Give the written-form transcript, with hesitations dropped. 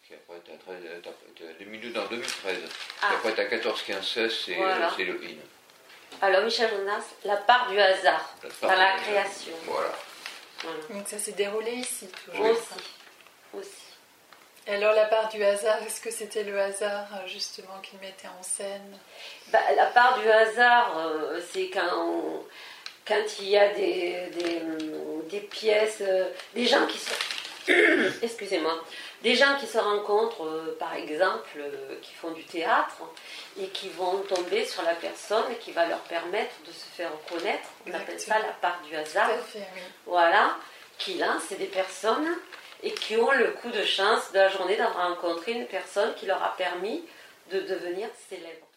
Puis après, t'as 2 minutes dans 2013. Ah. Puis après, t'as 14, 15, 16, Voilà. c'est le in. Alors Michel Jonas, la part du hasard dans la création. Voilà. Voilà. Donc ça s'est déroulé ici, toujours. Aussi. Et alors la part du hasard, est-ce que c'était le hasard justement qu'il mettait en scène? La part du hasard, c'est quand il y a des pièces, des gens qui se... Excusez-moi. Des gens qui se rencontrent, par exemple, qui font du théâtre et qui vont tomber sur la personne et qui va leur permettre de se faire reconnaître. On appelle ça la part du hasard. Tout à fait, oui. Voilà. Qui là, c'est des personnes et qui ont le coup de chance de la journée d'avoir rencontré une personne qui leur a permis de devenir célèbre.